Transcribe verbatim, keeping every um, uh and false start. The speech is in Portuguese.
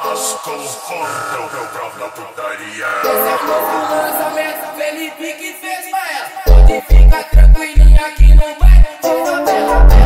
Estou forte, eu gravo na putaria. Esse é o novo lançamento, Felipe que fez pra ela. Pode ficar tranquilinha que não vai te dar bela.